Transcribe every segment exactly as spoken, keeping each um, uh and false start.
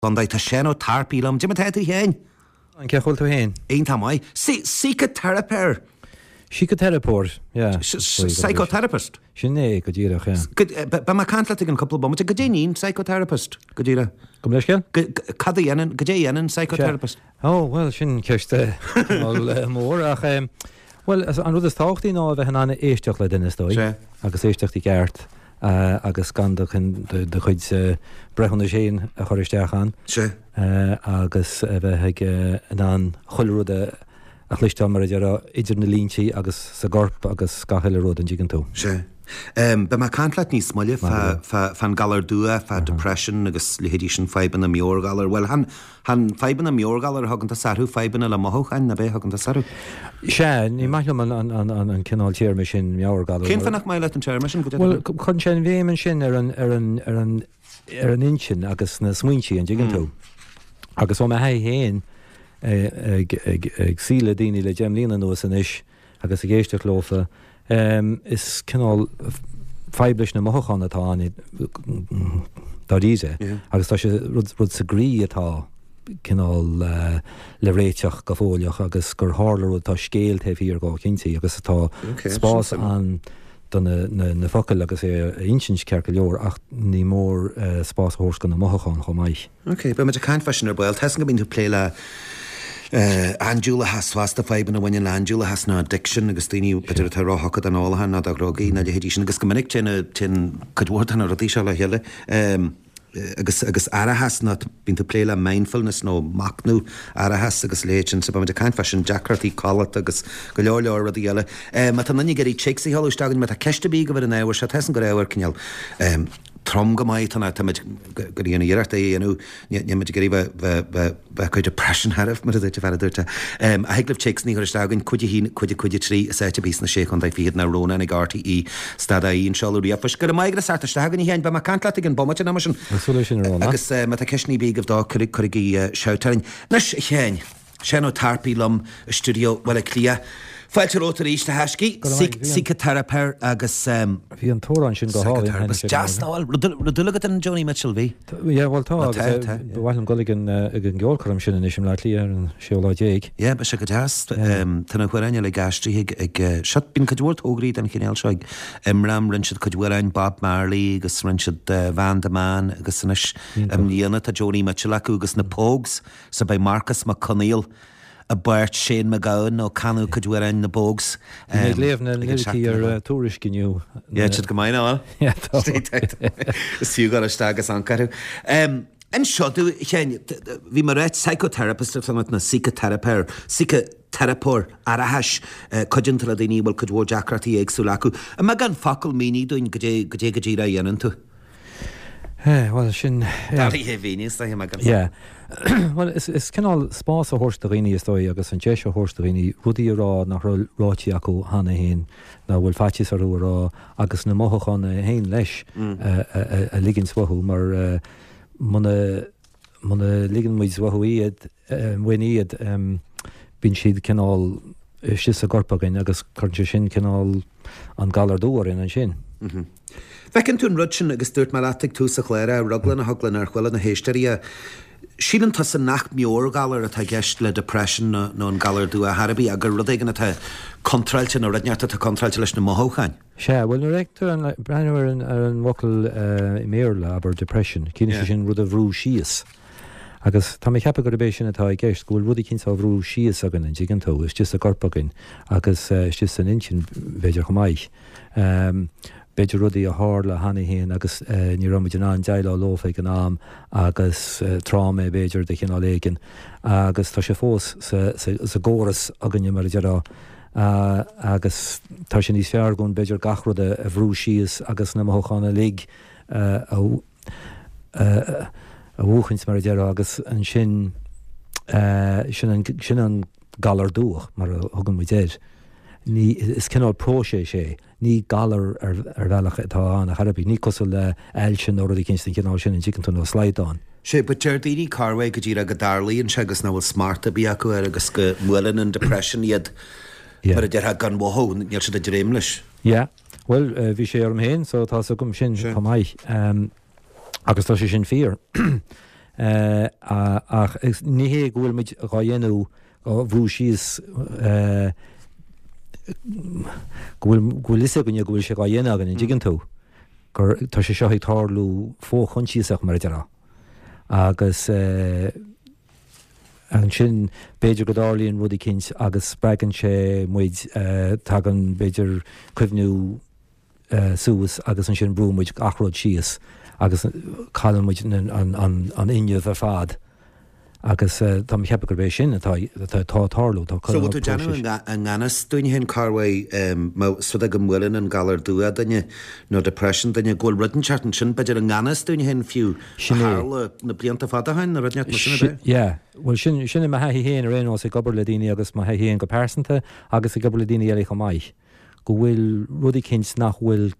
Bandai tá sé ó tarpílam, Jimmy Teddy hen. An cechol tú hen. Ein tá mai. Psychotherapist. Psychotherapist, yeah. Psychotherapist. Sinné go ddíireach, yeah. Ba ma cantla ag an couple bomb, go dé nín psychotherapist, go ddíire. Gom leis ceal? Cad a dhéanaan, go dé dhéanaan psychotherapist. Oh, well, sin ceiste mór ach... Well, an rud is táchtaí ná bheith an éisteach le duine stoi, agus éisteachtaí ceart. Uh, agus gandach in de, de chuid uh, brechon séin a choristeach an sure. uh, agus uh, bheith uh, an choilrúda a chlisteá mar idir idir na líntíí agus sa gorp agus gaheile rud an dígan tú. Sure. Um, be ma cantlaat níos smoile fan galar dua, fa depression agus lihédísin feiban a mior galar. Well, han, han feiban a mior galar hagan ta sarú feiban a la mohoch an na be hagan ta sarú. Se, ní maithlam an, an, an, an cinál tíirme sin mior galar. Cén fannach mai leit an tíirme sin? Well, chun sin bhéman sin ar an, ar an, ar an, ar an inchin agus na smuintí an dígan tú. Agus ó me hei héin ag síle díní le Jem Lína nuas an ish agus a géisteach lofa. Um, is cinál feiblis na mochán atá an daríise, agus tá sé rud sa grí atá cinál uh, le réiteach go fóliach agus gur hála rud tá scéal taobh híar gá cinntaí agus atá spás an na, na, na focail agus é insins cearca leor ach ní mór uh, spás hors go na mochán chomh maiith. Ok, but me a caint fashion ar bail, tesna go bín tú pléile Uh, Angela has fasta feiban a winin Angela has na addiction agus tíní beidir a ráthachad an álahan na dagrogaí na dehédí sin agus gomininic tin tin cadhórtan a rodí se le heile um, agus agus arahas na bín tú pléile mindfulness nó macnú arahas agus léitin sa bamid a caint fashion Jackratí collat agus go leor leor rodí eile um, a tá nanní gerí chicsaí hallústagan me a ceiste bí go bhar an éhar se tesan go éhar cinneal um, trom go mai tanna tamid go dhéana dhearachta dhéanú neimiid gurí bheith chuid depression harmh mar a dúirte bhar a dúirte. A heaglah chicks ní chuisteágann chuide hí chuide chuide trí a séite bís na sé chun d fiad na róna na gátaí í stada í an seáúí a fus go maigra sarta stagan í héin be mar cantla an bommate na sin agus me a ceisní bí go dá chuig chuigí seotarin. Nes chéin sé ó tarpílam studio bhfuil clia. Fáilte rótar íste heiscí, psychotherapist agus... Bhí an tóran sin go háin. Jas náil, rudulagad an Joni Mitchell bhí? Ie, bhil tá, bhil an golig an ggheolcaram sin in isim le lí ar an seolá déig. Ie, be se go jas, tanna chuireine le gastrí ag siad bín cadúirt ógríd an chinnéil seig imram rinsead cadúirein Bob Marley agus rinsead Van de Man agus sanis líana tá Joni Mitchell acu agus na Pogues sa bei Marcus McConnell a Bert Shane McGowan ó canú cadúirein na Pogues. Ní léamh na lyricí ar túris gniú. Ie, siad go main áil? Ie, tá. Siú gar astagus an carú. En seo, bhí mar réit psychotherapist na psychotherapist, psychotherapist arahas codintal a daoine bhfuil cadúir Jackratí éagsú acu. A me gan focail míní dúin go dé go dtí ra dhéanaan tú? Well, sin... Darí hé bhíníos, da hé me gan focail. Well, is, is cinál spás a hórstaghíní is dói agus an teis a hórstaghíní rudí rá nach ráití acu hána héin na bhfuil fatis arú rá agus na mothachán a héin leis a ligin swahu mar muna ligin muid swahu iad mhain iad bín siad cinál sis a gorpagain agus chuirte sin cinál an galar dúir in an sin. Fecinn tún rud sin agus dúirt mar atig tú sa chléire ruglan a hoglan ar chhuiile na héisteí a sílan tá san nach mior galar atá gceist le depression nó an galar dú a Harbí a gur rud éigen atá contrailte nó radneart atá contrailte leis na mothóchain. Se, bhfuil nu réictar an breanúir ar an vocal i méorla aber depression, cíine sin rud a bhrú síos. Agus tá mé cheappa go bééis sin atá gceist, go bhfuil rudí cinn á bhrú síos agan an dígan tú, is just a gorpagin agus is just an inchin beidir go maiith. Beidir rudí a hála hana héin agus ní romuid an an deile lófaigh an am agus tráma beidir de chin áléigin agus tá sé fós sa góras agan mar dearrá agus tá sin níos feargún beidir gachrúd a bhrú síos agus na mothánna lig a bhúchins mar dearrá agus an sin sin an galar dúach mar thugann mu déir. Ní is cinál prósé sé, ní galar ar bhealach atá an a Harbí, ní cosú le eil sin ó rudí cinstin cinál sin in dícantún ó sláidán. Sé, but Gerdaí Carway go dtíra go darlaíonn se agus na bhfuil smarta bí acu ar agus go muilin an depression iad mar a deartha gan bhthó, níl si a dréim leis. Ie, well, bhí sé ar am héin, so tá sa gom sin go maiith agus tá sé sin fíor. ach níhé ghfuil mid gáhéanú bhrú síos ghfuil is gonne ghfuil sé gáhéana agan in digan tú gur tá sé seo ag tárlú fó chuntíach mar deará agus an sin beidir go dálíonn rudí cinnt agus bregan sé muid tagan beidir cuimhnú suas agus an sin brúmuid achród síos agus caian muid an inniuh ar fad agus tá chepa gur bééis sin atá tálú tá So bhú deanú an ganas dúine hen carfu su go mhuiin an galar dúa daine nó depression daine ggóil rudan chartan sin beidir an ganas dúine hen fiú na blianta fadahain na runeat sinna yeah well sin sinna ma haí héan ar réon sé gobar le daine agus ma héon go persanta agus i gobar le daine eile go maiith go bhfuil rudí cinnt nach bhfuil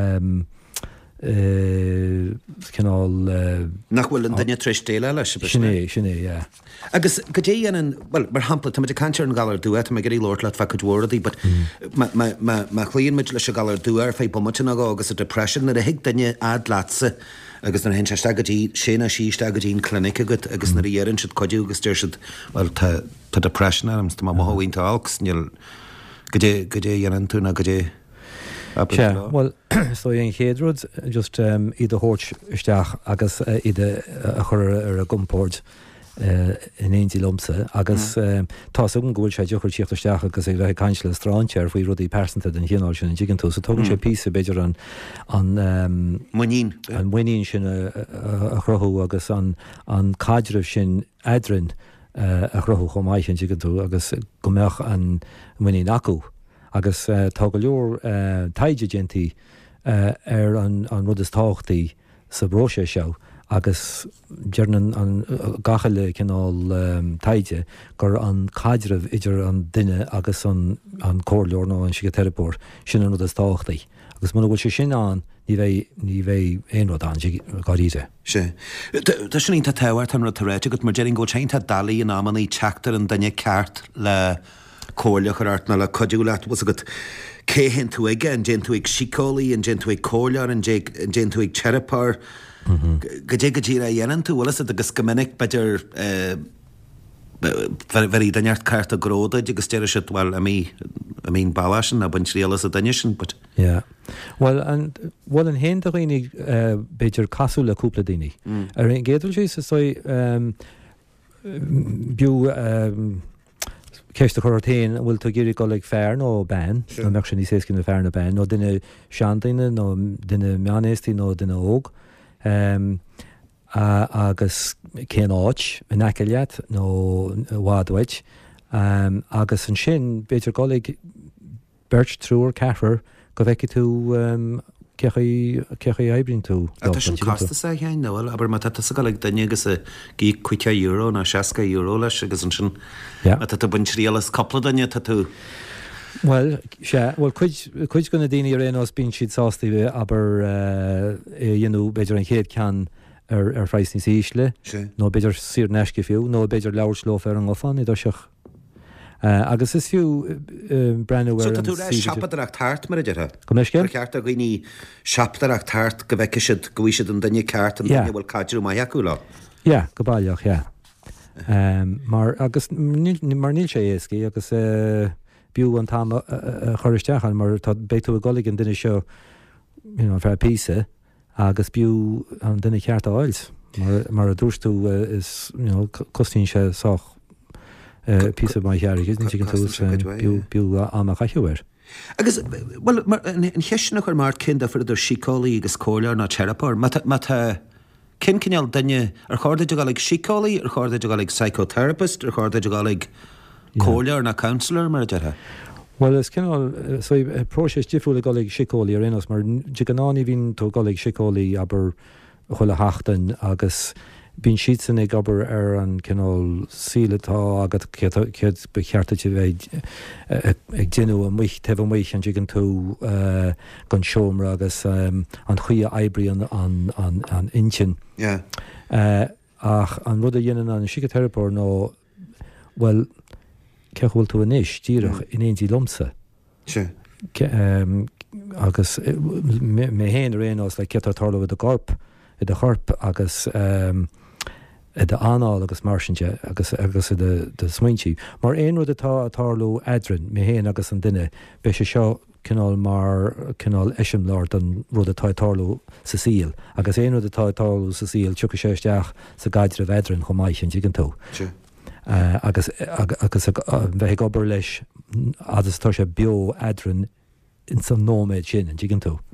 cinál nach bhfuil an daine tríéis déile leis sinné sinné yeah agus go dé an well mar hapla tá cantear an galar dúa me gurí Lord le fa gohdaí, but má chluonn muid leis a galar dúar fé bomte a agus a depression na a hiic daine ad lása agus na hen se stagadí séna síiste agadín clinic agat agus na dhéann siad codú agus tíir siad well tá depression arms tá má mothhaonnta algus níl go dé go dé dhéanaan tú na go dé Yeah, well, so in Chéadrod, just um, iad a hort isteach agus uh, iad a chur ar a gumport uh, in éintí lomsa agus mm. um, tá sugan gúil sé dúchar tíocht isteach agus ag bheith caiint le strántear faoi rudí persanta den chéáil sin an digan tú, so tugann sé písa beidir an an muín an muín sin a chrothú agus an an caidirh sin edrin a chrothú chomáith an digan tú agus gombeach an muín acu. agus uh, tá go leor uh, taide gentí uh, ar an, an rud is táchtaí sa bróise seo agus dearnan an uh, gachaile cinál um, taide gur an caidirh idir an duine agus an, an cóirleor nó an sigaterapór sin an rud is táchtaí agus muna bhfuil sé sin an ní bheith ní bheith éonrad an gáíide. sé. Tá sin ínta tehhairt an ru réite go mar dearing go teint dalí an ammaní teachtar an daine ceart le cóirleach ar art na le codúlaat was a go céhinn tú aige an gin tú ag sicólaí an gin tú ag cóirlear an gin tú ag cherapár go dé go dtíra dhéanaan tú bhlas agus go minic beidir bherí daineart ceart a gróda agus tíir si bhil a mí a mín bailaisin a buint réalas a daine sin but yeah well an bhil an héon a réonig beidir casú le cúpla daoine ar an géadúil sé sa bú Ceiste chuirtaín bhfuil tú géirí go le fearn ó ben nó meach sin ní sé cin na fearna ben nó duine seantaine nó duine meanéistí nó duine óg agus cén áit in aicead nó bhádhaid agus an sin beidir go le beirt trúr cehar go bhheici tú cecha éibrin tú. A sin costa sa chéin nóil, aber má tá sa go le daine agus a gí cuice euro na seaca euro leis agus an sin a tá buint réalas coppla daine tá tú. Well, sé, well chuid gona daoine ar réos bín siad sástaí aber dhéanú beidir an chéad cean ar ar phrais níos ísle, nó beidir sir neisce fiú, nó beidir leabhar slóf ar an gofán i do seach. Uh, agus is fiú uh, brenn so tú rééis seapadarach tart mar idir go meis céir ceart a ghoí seapadarach tart go bheice siad go bhí siad an daine ceart an daine bhfuil caidirú mai acu lá. Ja, go bailach, ja. Um, mar agus mar níl sé éascí agus uh, bíú an tám uh, uh, choristeachan mar tá beitú a golig an duine seo you know, fer písa agus bíú an duine ceart a áils mar, mar a dúrstú uh, is you know, costín sé soch pí mai cheargus ní cin túús bú amach chaisiúir. Agus well an cheisina chuir mar cin a fuidir sicólaí agus cóirlear ná cherapár cin cinál daine ar cháirda go gáigh sicólaí ar cháirda go gáigh psychotherapist ar cháirda go gáigh cóirlear na counselor mar deartha. Well is cinál próses difriúla gáigh sicólaí ar rénos mar diganáí hín tú gáigh sicólaí aber chuile heachtain agus bín siad san ag gabar ar an cinál sílatá agad céad be cheartta bheith ag dinú a muich teh muich an digan tú gan seomra agus an chuí eibrí an intin. Ach an rud a dhéanaan an sigaterapór nó well cehfuil tú inis díirech in éontí lomsa. Agus mé héan réonás le cetar tarla a gorp i de chorp agus um, de anáil agus marsinte agus agus de smuintí. Mar éon rud atá atálú edrin mé héana agus an duine be sé seo cinál mar cinál eisiim láir an rud atá tálú sa síl. agus éon rud atá tálú sa síl tucha séisteach sa gaidir a bhedrin chum maiith an digan tú. Uh, agus agus uh, bheith gobar leis agus tá sé bio edrin in san nóméid sin an digan tú.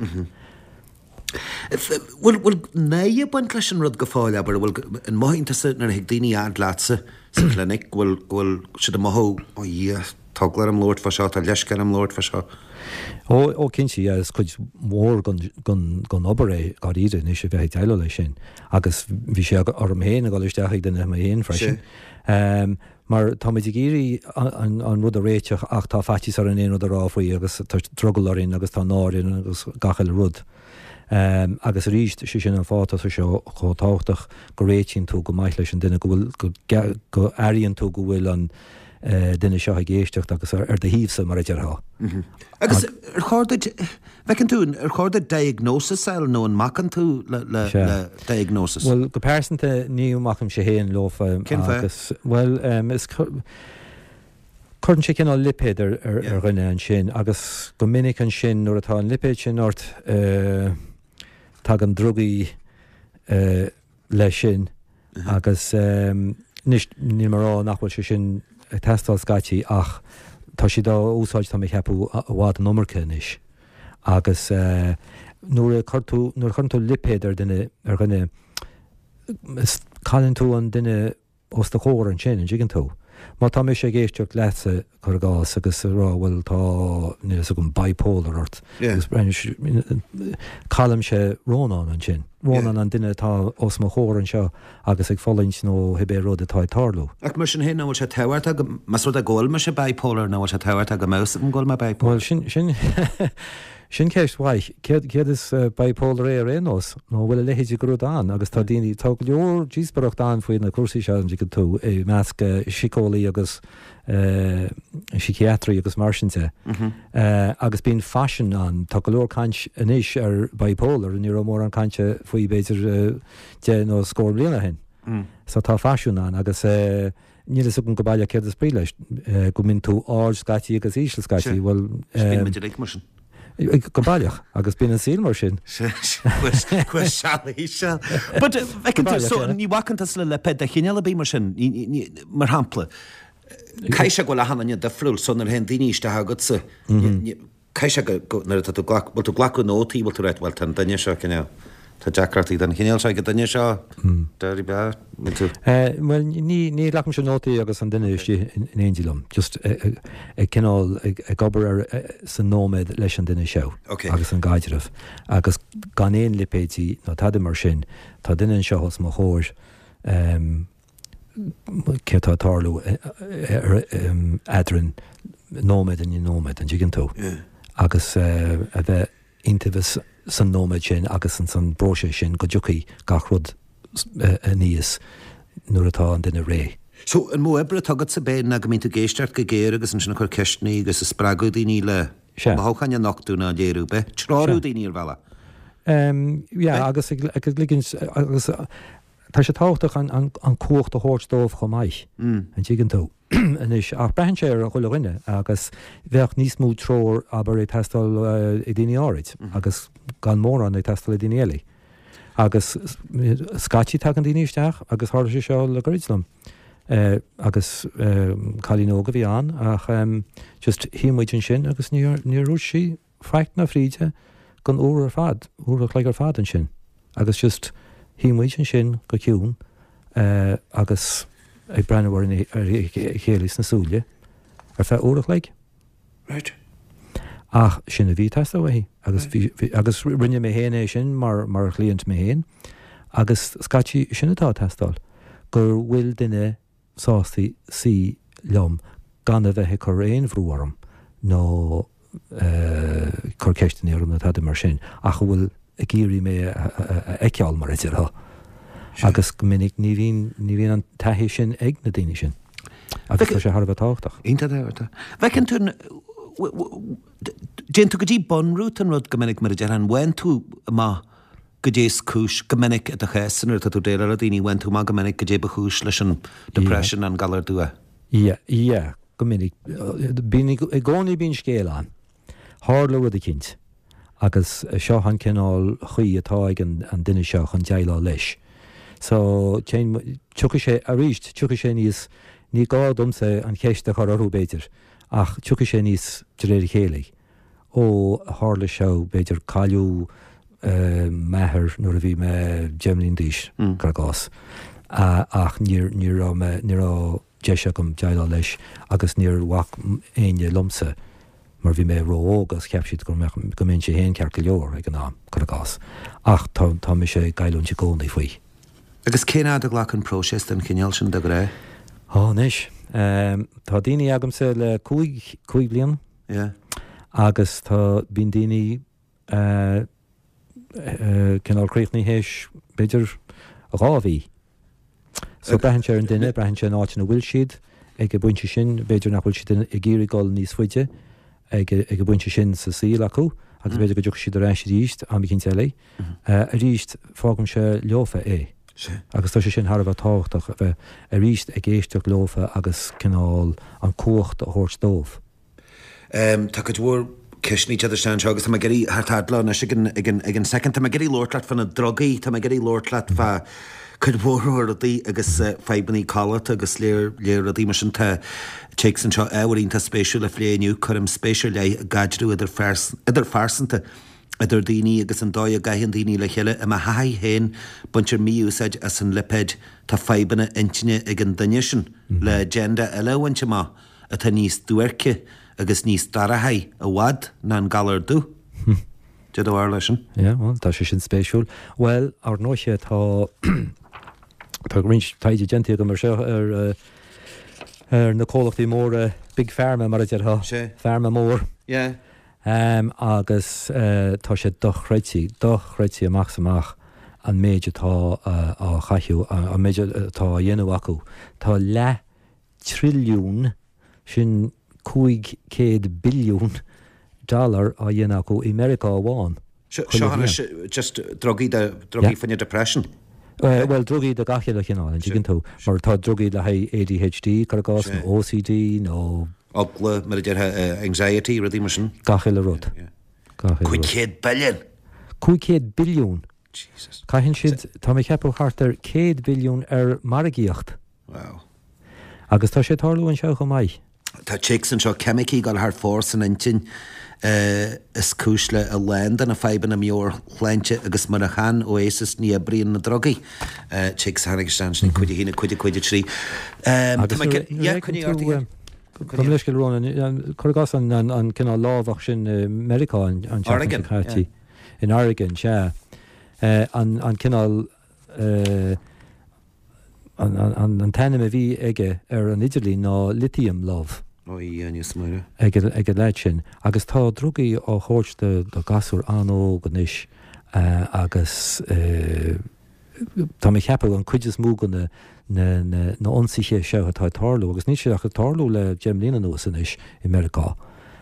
Bhfuil naie buint leis an rud go fáil aber bhfuil an maithínta nar ag daoine ad lása sa clinic bhfuil bhfuil siad a maithó ó dhé taglar am Lord fa seo tá leiscear am Lord fa seo. Ó ó cinnti is chuid mór gon obair é gá iad ní sé bheith teile lei sin agus bhí sé ar am héana go leisteach den mé héon freisin. Um, mar tá mé géirí an, an rud a réiteach ach tá fatís ar an éon rud a ráfaí agus tá drogalarín agus tá náirín agus gachail rud. Um, agus ríist sé sin an fáta sa seo chotáach go réitín tú go maiith leis an duine go bhfuil go airíonn tú go bhfuil an uh, duine seo a géisteach agus ar, ar de híomsa mar a dearthá. Mm-hmm. Agus ar cháirdaid bhecinn tú ar cháirdaid diagnosis eil nó an macan tú le, le, le diagnosis? Well, go persanta níú macham sé héan lofa agus well um, is chuann sé cinál lipéad ar, ar, yeah. ar rinne an sin agus go minic an sin nuair atá an lipéad sin ort uh, tag an drugaí uh, lei sin uh-huh. agus um, ní marrá nachfuil sé sin testáil scatí ach tá si dá úsáid tá mé cheapú a bhád an nómarcha is agus uh, nuair chuirtú nuair chuirtú lipéad ar duine ar rinne cailann tú an duine os de chóir an sin an digan tú. Má tá mé sé géisteach lesa chu gás agus rá bhfuil tá níos a go bipolar ort. Cailm sé rónán an sin. Rónán an duine tá os má chóir an seo agus ag fálaint nó hebé rud atá tarlú. Ach mar sin hin bhfuil sé tehairta mas rud a ggóil mar sé bipolar nó bhfuil sé tehairta go mé an ggóil me bipolar. Well sin sin sin céist bhaith céad is uh, bipolar é ar éos nó bhfuil lehéidir go an agus tá daoine tá leor díosbaracht an faoin na cuasaí se an go tú é measca sicólaí agus uh, psichiatrí agus mar sinnte. Mm-hmm. uh, agus bíon fashion an tá go leor caint inis ar bipolar an ní mór an cainte faoi beidir uh, de nó scór bliana hen. Mm. So tá fashion an agus uh, ní is go bailile céad is sprí leis uh, go minn tú áir scatí agus ísle scatí bhfuil um, go bailach agus bíon an síl mar sin. Cuis sealaí se. But ní bhacantas le le ped a chineala bí mar sin mar hampla. Caiise go le hanana de friúil son ar hen daoíiste agad sa caiise go nar tú ghlacu nótaí bhil tú réit bhil tan daine seo cinneal. Tá Jackratí den chineal se go daine seo darí be tú. Well ní ní lecham se nótaí agus an duine istí in éondílam just ag cinál ag gobar ar san nóméid leis an duine seo agus an gaidirmh agus gan éon lipéidí nó taidir mar sin tá duine an seochas má chóir ce tá tarlú edrin nóméid an nóméid an digan tú agus a bheith intabhas san nóméid sin agus an san bróise sin go dúcaí gach rud a níos nuair atá an duine ré. So an mó ebre tagad sa béin a go mín tú géisteart go géir agus an sinna chuir ceistnaí agus a sppragu daoine le háchaine nachtúna a déirú be trárú daoine ar bhela. Ja agus agus ligins agus tá sé táchtach an an cuacht a háirdómh chomh maiith an digan tú. Anis ach brehan sé ar an chuile rinne agus bheith níos mú tróir aber é testal i daoine áid agus gan mór an é testal i daoine eile. Agus scatí tag an daoine isteach agus háir sé seo le goríslam. Uh, agus uh, chalínóga bhí an ach um, just hímuid an sin agus níorúd sí freicht na fríide gan úr ar fad, úr ar chléig ar fad an sin. Agus just hímuid an sin go ciún uh, agus ag brennhhar ar chélis na súile ar fe úr ar chléig. Right. Ach sin a bhí test a bhí agus, right. agus rinne mé héana sin mar, mar chlíont mé héin agus scatí sin atá testáil gur bhfuil duine sástaí sí lom gan a bheitthe chu réon bhrúharm nó chur ceisteinéarm na taidir mar sin ach bhfuil a géirí mé eiceáil mar idirtha agus go minic ní bhíon an taithé sin ag na daine sin agus tá sé thar bheith táchtach. Ínta dhéirta. Bhecinn tún déan tú go dtí bonrút an rud go minic mar a dear an bhain tú má go dés cúis gomininic a chesan ar tú déile a daoine bhain tú má gomininic go dé chúis leis an depression an galar dua. Ie, ie, gomininic. Bín i gcónaí bín scéal an. Hála rud a cinnt. Agus seo an cinál chuí atá ag an duine seo chun deile leis. So tucha sé a ríist, tucha sé níos ní gá domsa an cheiste chu orthú béidir, ach tucha sé níos de réir chéalaigh. Ó hála seo béidir cáiliú methir nuair a bhí me Gemlín díos gur gás. Ach níor á deise gom deile leis agus níor bhac aine lomsa mar bhí mé róógus ceapsiad go go mén sé héon ceart go leor ag an ná gur gás. Ach tá mi sé gaiilún te gcónaí faoi. Agus céad a ghlach an próses an cineal sin de ré? Á níis. Tá daoine agamsa le cúig blian agus tá bín daoine cinálcréochnaí héis beidir rábhí. So brehann sé an duine, brehann sé an áit na bhfuil siad ag go buinte sin, beidir nach bhfuil siad i ggéirí gáil níos fuide ag go buinte sin sa síl acu, agus beidir go dúch siad a réis ríist am cinn eile. A ríist fágam sé leofa é. Agus tá sé sin Harbh táhachtach bheith a ríist ag géisteach leofa agus cinál an cuacht a thuirt dómh. Tá go dúir Cishní teidir sean seo agus tá geirí hartádla na sigin ag an second tá geirí lóirtlaat fan na drogaí, tá geirí lóirtlaat fa chud bhórthir a dí agus febannaí cáilata agus léir léir a dí mar sin tá teach san seo éhairíonnta spéisiúil a phléaniu chum spéisiúil le gaidirú idir farsanta idir daoine agus an dóid a gaihann daoine le chéile a ma haid héin buntir míúsaid as an lipid tá febanna intine ag an duine sin le agenda eilehainte má a tá níos dúirce agus níos darathaid a bhhad ná an galar dú. Dead ó lei sin? Ja, tá sé sin spéisiúil. Well, ar nóise tá tá rins taide gentí go mar seo ar ar na cólachtaí mór big farma mar a deartha farma mór. Yeah. Um, agus uh, tá sé dochreití, dochreití amach samach an méide tá uh, á chaithú, a, a méide uh, tá dhéanú acu. Tá le trilliún sin cúig céad billiún dollar a dhéanú acu i America bháin. Seo hanna just drogaí drogaí fanne depression? Uh, well, drogaí de gachiile chinál, an tíginn tú, mar tá drogaí le haid A D H D, cargás, no O C D, no... Ogla, mar a deartha anxiety, rudí mar sin? Gachiile rud. Cúig céad billiún? Cúig céad billiún. Jesus. Caihann siad, tá mé ceapú hartar céad billiún ar maragaíocht. Wow. Agus tá sé tarlú an seo go maiid. Tá chicks an seo chemicí gal haar fós an intin is cúsle a land an a feiban a mior chleinte agus mar a chan oasis ní a bríon na drogaí. Chicks hannig stan sin cuide hína cuide cuide trí. Agus Tá leis go róna chugas an cinná lábhach sin America an Charity in Oregon se an cinál an tanim a bhí aige ar an Idirlí ná lithium love. Ag a leid sin. Agus tá drogaí á chóirte do gasúr anó ganis agus tá mé cheapú an cuides múgan na onsaithe seo atá tarlú, agus ní sé a tarlú le Gemlína nuas in is i America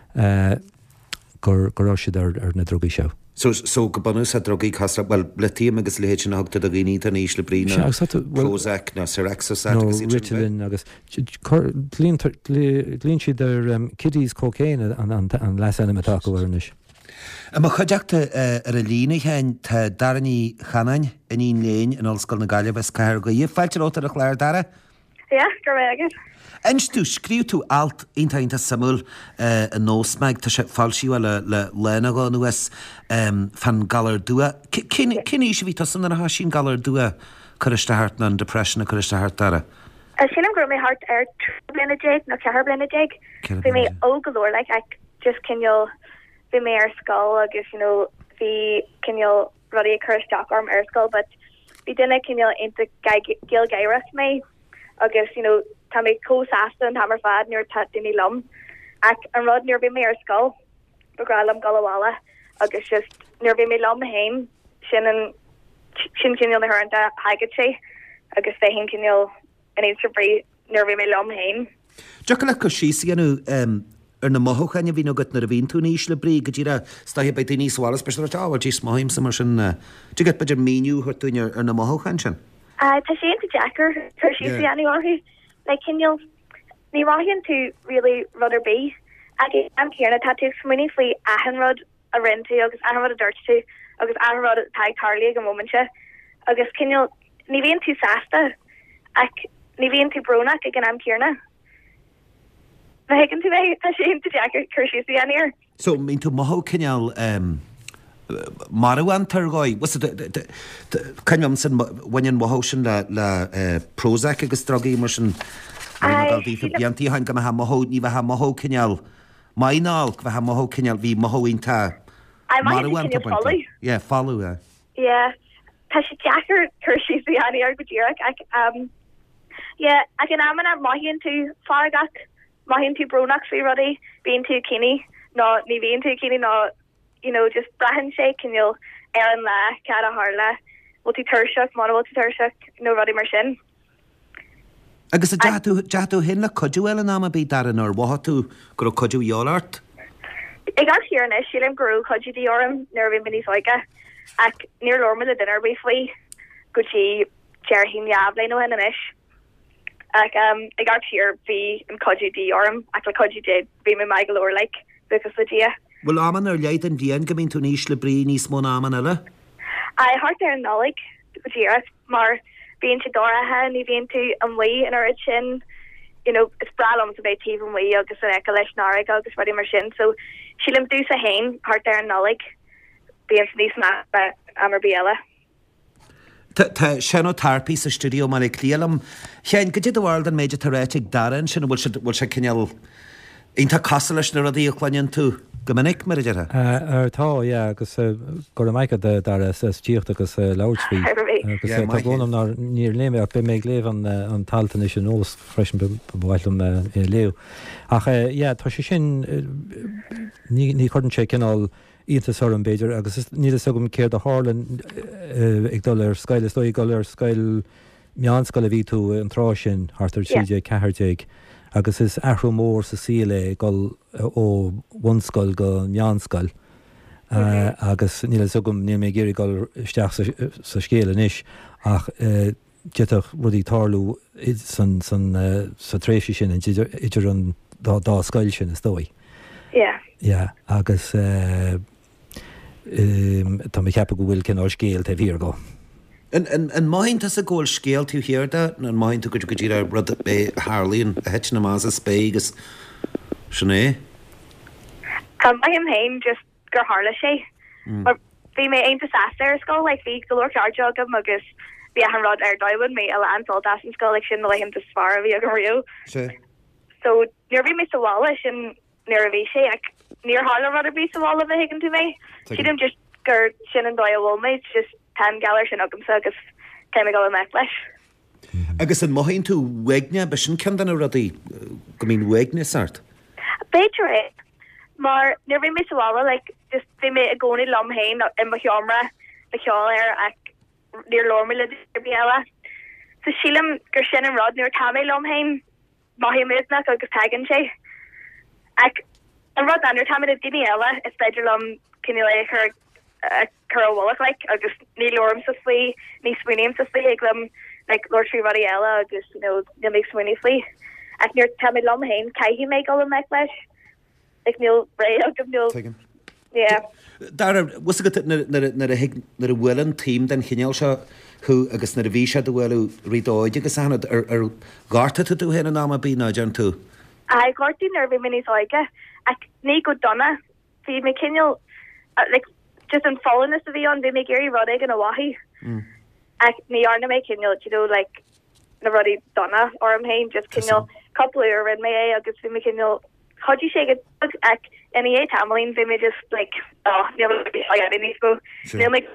gur gur siad ar na drogaí seo. So so go banús a drogaí casra, well, lithium agus le héitin hagta a ghaoní a níos le brína Prozac na Seraxos agus Ritalin agus líonn siad ar kiddies cocaine an leis animatá go bhharnis. A má chuideachta ar a lína chéin tá daraní chanain in íon léin in Ollscoil na Gaillimh cair go dhéobh fáilte ótar a chléir dara? Ja, gur réigead. Ins tú scríú tú alt intainta samúl a nósmeig tá sé fáilsíú le lena go nuas fan galar dua. Cine is bhí tá sanna a sin galar dua chuiste hart na depression a chuiste hart dara? Sinam gur mé hart ar blina déig na cehar blina déig. Bhí mé ógalóir, like, ag just cinneal bhí mé ar scoil agus, you know, bhí cinneal rudí a chuir Stockholm ar scoil, but bhí duine cinneal inta gil gairas mé agus, you know, tá mé cósáasta an tamar fad nuair tá duine lom. Ag an rud nuair bhí mé ar scoil, beagrálam galhála agus just nuair bhí mé lom hain sin an sin cinneal na thuanta haigad sé agus fé hin cinneal in éidir brí nuair bhí mé lom hain. Deacail le go síos anú ar na mothchaine bhí agat na a bhín tú níos le brí go dtíra staithe be daoní sálas be táhar tí smáim sa mar sin tu get beidir míniu chu túine ar na mothchain sin. Tá sé a Jackar chu sí anní orthu le cinneal ní ráhíonn tú really rudder bí ag am céarna tá tú smuoine faoi ahanrod a rintú agus ahanrod a dúirtú agus ahanrod a taag tarlaí go momentse agus cinneal ní bhíonn tú sásta ach ní bhíonn tú brúnach ag an am céarna. Higann tú bheith tá sé a Jackar chu sí anníir. So mín tú moth cinneal marhain targáid chuim san bhain moth sin le Prozac agus drogaí mar sin bíantí hain go ha moth ní bheit ha moth cinneal mainál go ha moth cinneal bhí mothínta marhain yeah follow uh. yeah tá sé Jackar chu sí anníir go ddíach ag um yeah ag an am an maihíonn tú fágach maihíonn tú brúnach faoi rudaí bíonn tú cinní nó ní bhíonn tú cinní nó you know just brahan sé cinneal ar an le cad a harla bhil tú tuirseach má bhil tú tuirseach nó rudaí mar sin. Agus a deatú hin le codú eile ná a bí daran ar bhatha tú gur codú eolart? I got here in Ishilem Guru codú di orm nervin mini soiga ac near lorma the dinner briefly gucci cherhin yable no hen an ish ac um I got here be in codú di orm ac like codú did be me my galore like because the dia. Well aman ar leid an dian gamin tú níos le brí níos mó aman eile? I heart there nolik gucci mar being to Dora ha ni being to um way in our chin you know it's bralums about even way agus an ekalish narig agus ready machine so she lim do sa hain part there nolik being these ma but amar biela ta shano therapy sa studio mar clealam chein go did world an major theoretic daran sin will will she kinal inta casalish na radi chwanin tú gomanik mar jara ar tá ja agus go maicha de dar tíocht agus loudspeed agus tá gonam nar níor léime ach be mé léh an an taltan is an nós freisin bhhailm leo ach ja tá sé sin ní ní chuann sé cinál iontas an beidir agus ní sogum céir a hálan ag dul ar scail dó gáil ar scail meánscail a ví tú an trá sin hartar siide cehartéig agus is ahrú mór sa síle gáil ó bhunscail go meánscail agus níle sogum ní mé géirí gáil isteach sa scéile inis ach getach rudí tarlú san sa tréisi sin idir an dá scail sin is dói. Yeah. Yeah, agus tá mé ceappa go bhfuil cin á scéal ta bhír go. An maint a ggóil scéal tú hirirda an maint go go dtíar rud bé Harlíonn a het na más a spégus sinné? Tá maim hain just gur hála sé bhí mé aontas asar scóil le bhí golóir cearteagam agus bhí an rud ar dahain mé a ansol as an scóil sin le him sfar a bhí a go riú. So níor bhí mé sa bhála sin níor a bhí sé ag níor hála rud a bhí sa bhála bheith higann tú mé. Siadm just gur sin an dóid bhil méid just tan galar sin agam sa agus céim go me leis. Agus an maithíonn tú wegne be sin cean an rudaí go mín wegne sart? Béidir é mar níor bhí mé sa bhála like just bhí mé a gcónaí lom hain in ba cheomra le cheáil ar ag níor lorma le bíala. So sílam gur sin an rud níor tá mé lom hain maithí méidnach agus tagan sé. Ag an rud an níor tá mé a daine eile is beidir lom cinine le chur chur bhach like agus ní lorm sa slí ní swinnéim sa slí ag lom like Lord Tree rudí eile agus you know ní mé swinní slí. Ag níor tá mé lom hain caihí mé go me leis ag níl ré agam níl yeah. Dar was go na a bhfuiln tím den chineal se chu agus na a bhí se do bhfuil ridóide agus anad ar garta tú héna ná a bí náidir tú. I gortí nervví minis oige ag ní go donna hí mé cinneal like just an fallness a bhí an bhí mé géirí rud ag an a wahi ag ní arna mé cinneal you know like na rudí donna or am hain just cinneal couple ar rid mé é agus bhí mé cinneal chodí sé ag any é tamlín bhí mé just like oh ní ní go ní me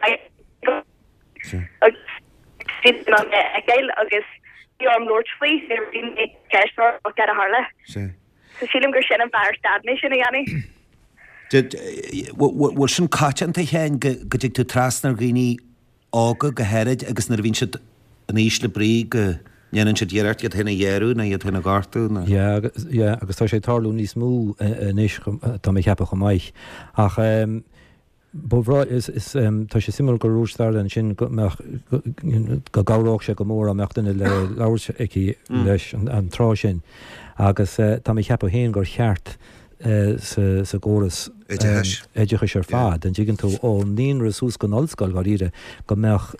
ag gail agus am Lord Fleet there been a cash for get a harla. So sílim gur sin an fear stad mé sin ani. Did was sin catan te hen go dig tú trasnar gini ága go herid agus na vín an ísle brí go Nnéanann si ddíart iad hena dhéarú na iad hena gartú na. Ja, agus tá sé tarlú níos mú níos tá mé cheappa go maiich. Ach bhrá is tá sé simú go rústar an sin go gáráach sé go mór a meachtainna le láir aici leis an trá sin. Agus tá mé cheappa héon gur cheart sa góras éidecha sé fad, an ddígann tú ó níon rasús go nolscoil gar ire go meach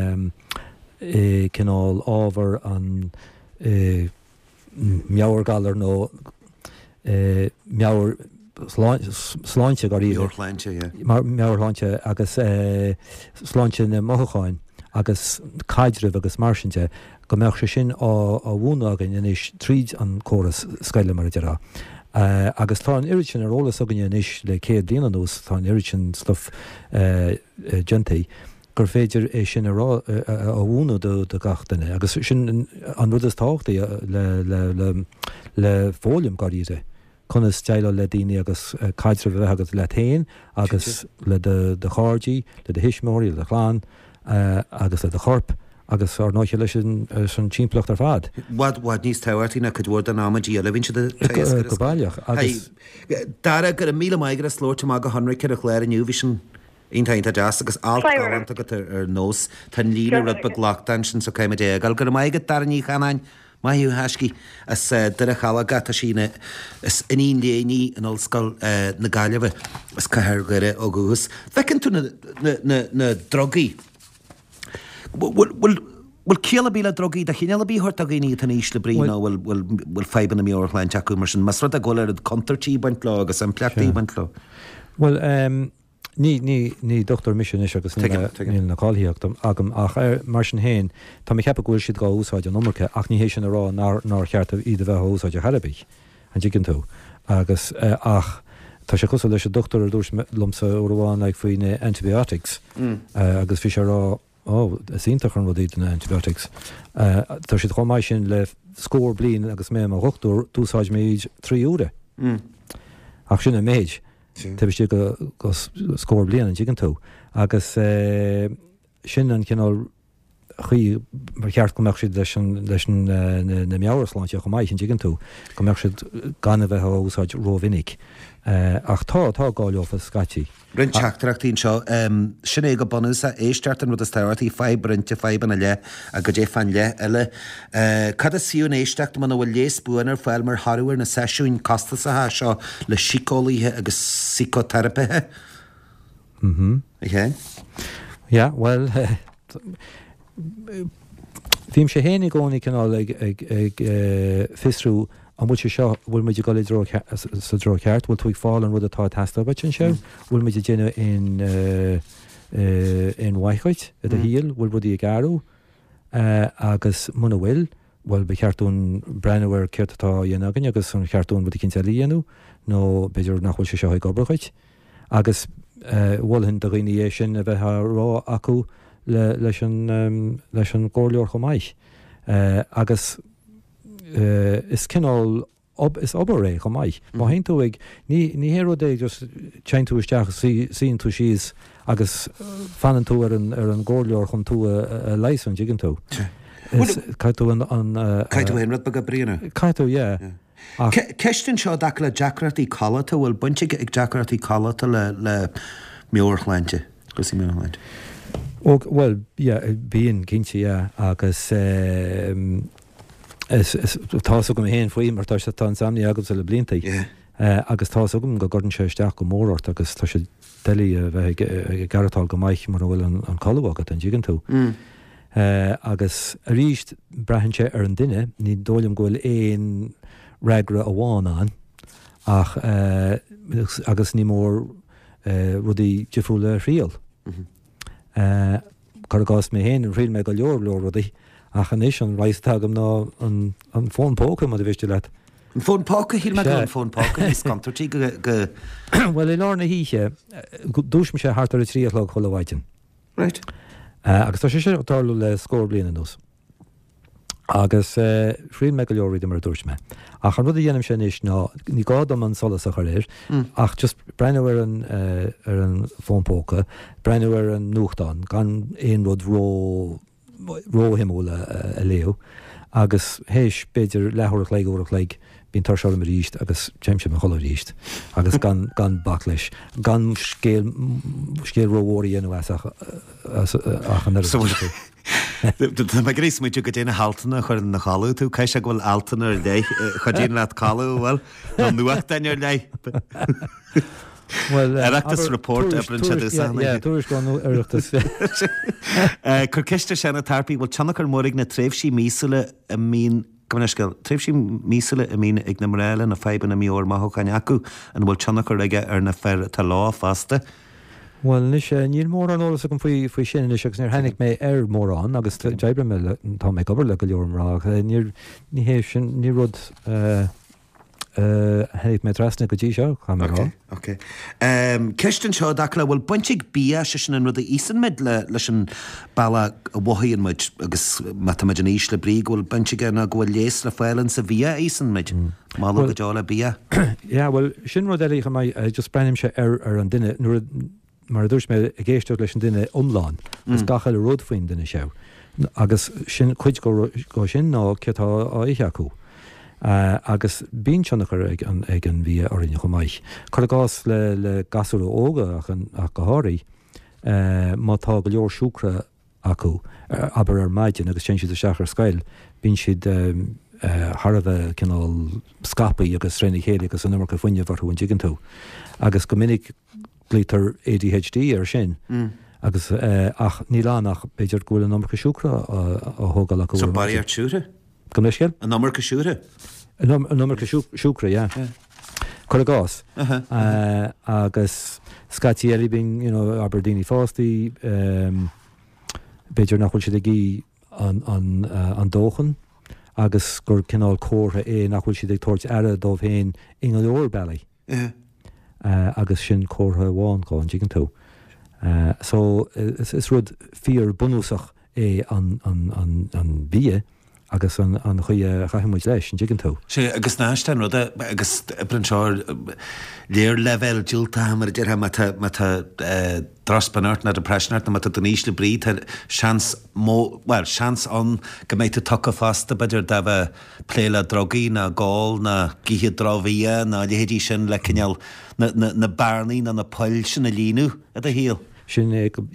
cinál ábhar an meabhar galar nó meabhar sláinte gar ire meabhar láinte agus sláinte na mothacháin agus caidiribh agus marsinte go meach sé sin á bhúnagan inis tríd an córas scaile mar derá. Uh, agus tá an iritin ar ólas agan inis le céad bliana nús tá an iritin slof uh, uh, gentaí gur féidir é sin ará a bhúna do gachtainine, agus sin an rud is táchtaí le, le, le, le fólium gar ire. Chuna steile le daoine agus caiidre bheith agus le tain, agus le de cháirdaí, le de hisismóí, le chláán, uh, agus le de chorp. agus ar náiche leis san tímplecht ar fad. Wad wad níos táhairtína go dúir an ámadí a le vinse de go bailach. Dara gur a míle maigur a slóirte má go honra ceir a chléir aniu vision intainta deas agus altáanta go ar nós tá líle rud be glachtain sin so caiime dégal gur maigad dar ní chaáin maiú heisci as de a chalaga a sína is iníon léní an olscoil na gaiileh as caithir gure ó gús. Fecinn tú na drogaí. Bhfuil céala bíle drogaí de chéile bí thuirt a gghine tan ísle brína bhfuil feban na míorchlein teú mar sin mas rud a ggóir contartí baint le agus an pleachtaí baint le. Well, ní ní doctor mission is agus ní na cáilíocht agam ach mar sin héin tá mé cheappa gúil siad gá úsáid an nómarcha ach ní hééis sin ará ná cheartta iad bheith úsáid a Harabich an ddícinn tú agus ach tá sé chusa leis a doctor a dúirs lomsa óháin ag faoine antibiotics agus fi rá ó sínta chun rud na antibiotics. Tá si chomáid sin le scór blian agus mé a rochtú dúsáid méid trí úra. Ach sin a méid tebistí go scór blian an ddígann tú. Agus sin an cinál chuí mar cheart go meach siad leis na meabharsláinte go maiid an ddígann tú, go meach siad gan bheith úsáid rómhinnig. Ach tá tá gáileofa scatí. Bryn teachtarachtaín seo sin é go bonús a éisteartan rud a stáirtaí feib brinte feban a le a go dé fan le eile. Cad a síún éisteachta man bhfuil lééis buanar fáil mar Harúir na seisiún costas a seo le sicólaíthe agus psicoterapethe? Mhm. Ché? Ja, well, bhím sé hénig gcónaí cinál ag fisrú an bhfuil sé seo bhfuil muidir go sa dro ceart, bhfuil tú ag fáil an rud atá testa bit sin seo, bhfuil muidir déine in waithchuid a híal, bhfuil rudí ag garú agus muna bhfuil, bhfuil be cheartún brennhar ceirtatá dhéanagan agus an cheartún bud cinnte líanú nó beidir nachhfuil sé seo ag gobrachuid. Agus bhfuilhann do riine sin a bheith rá acu leis an ggóirleor go maiith. Agus Uh, is cinál ob, is obair é go maiith. Má hain tú ag ní héad é just tein tú isteach sín tú síos agus fanan tú ar an ggóirleor chun tú a leis an ddígann tú. Caitú an... Caitú hen rud bag a brína? Caitú, yeah. Ceistin seo dac le Jackratí Collata bhfuil bunte ag Jackratí Collata le meorchleinte, gosí meorchleinte? Well, yeah, bíon cinnte, yeah, agus... tá go héon faoí mar tá sé tá samní agus le blintaí agus tá gom go gordon sé isteach go mórart agus tá sé delí a bheith garatá go maiich mar bhfuil an chohagad an ddígann tú. Agus a ríist brehann sé ar an duine ní dólim gohfuil éon regra a bháin an ach agus ní mór rudí defriúla rial. Car gás mé héin riil me go leor leor rudí ach an is an reis tagam ná an fón póca mod a bhiiste leat. An fón póca híl me an fón póca is contartí go... Well, i lána híe, dúis me sé hartar a tríoch le chola bhaitin. Right. Agus tá sé sé tarlú le scór bliana nús. Agus frín me go leorí mar dúirs me. Ach an rud a dhéanam sé is ná ní gádam an solas a choréir, ach just brenne ar an fón póca, brenne ar an nuchtán, gan éon rud ró róhimúla a léo agus héis beidir lethúach le úach le bín tar se mar ríist agus James me chola ríist agus gan gan bak leis gan scéal scéal róhí anú achan me grís muú go déna haltainna chuir na chaú tú cai se bhfuil altainna ar dé chudíon le chaú bhil nó nuach daine ar lei. Well, Ereachtas report ebrin se túris gan Ereachtas. Cur ceiste sena tarpaí bhfuil teannachar mórig na tréimhsí mísúla a mín Gomneiscail, tréimhsí mísúla a mín ag na mréile na feiban na míor maithóchaine acu an bhfuil teannachar aige ar na fear tá lá fasta. Well, nis níl mór an ólas a gom faoi faoi sin is agus níor hanig mé ar mór an agus debre me tá mé gobar le go leormrá níor ní héh sin ní rud henig mé trasna go dtí seo chamrá. Ok. Ceistan seo dacla bhfuil buntig bí se sin an rud a ísan mid le leis an bailla a bhthaíonn muid agus mataid an ís le brí bhfuil buntige na bhfuil léas le fáilann sa bhí ísan mid má go deála bí. Ja, well sin rud eile mai just brenim se ar ar an duine nuair mar a dúirs mé a géisteach leis an duine omláin gus gachail a rud faoin duine seo agus sin chuid go sin ná cetá á ihe acu. Uh, agus bín seannachar ag an ag an bhí orine go maiich. Chur gás le le gasú óga ach an ach go háirí má tá go leor siúcra acu aber ar maidin agus sin siad a seachar scail bín siad Harbheith cinál scapaí agus rénig chéala agus an numar go fuine bharthún jigan tú. Agus go minic blítar A D H D ar sin. Agus ach ní lánach beidir gúil an numar go siúcra a thógáil acu. So barí ar siúre? Gomneiscail? An numar go siúre? An numar go siúcra, ja. Chur gás. Agus scatí eile bín Aberdeen fástaí beidir nachhfuil siad a gí an dóchan agus gur cinál cótha é nachhfuil siad ag tuairt aire dómh féin inga leor bailí. Agus sin cótha bháin gáin jigan tú. So is rud fíor bunúsach é an bhí agus an chuí chaimiid leis an jigan tú. sé agus náistein rud agus brenseir léir level dúilta mar d deartha mata draspanart na depressionart na mata doníos le brí seans mó well seans an go méid tú tucha fasta beidir da bheith pléile drogaí na gáil na gíthe dráhí na léhédí sin le cineal na barnaí na na poil sin na líú a a híal. Sin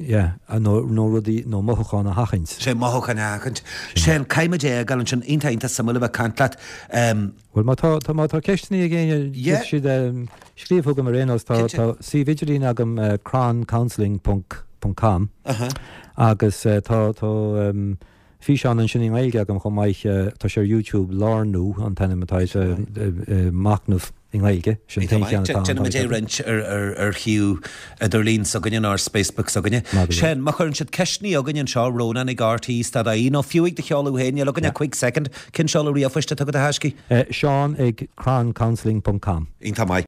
nó rudí nó mothcháin a hachint. sé mothcháin a hachint. sé an caiimiidé gal an sin intainta samla bheith cantlaat. Well má tá tá ceistení a ggéine siad scríomthga mar réanas tá sí viidirín agam cran counselling dot com agus tá tá fi an an sinning éige agam chum maiich tá sé YouTube lárnú an tanimimetáis macnúh in éige sin rent ar hiú idir lín so gannne ar Facebook so gannne. sé mar chun siad ceisní a gannn seo róna ag gartíí sta a íon fiúigh de cheáú héine le ganne quick second cin seáí a fuiste tu a heisci. Seán ag cran counselling dot com. Ínta mai.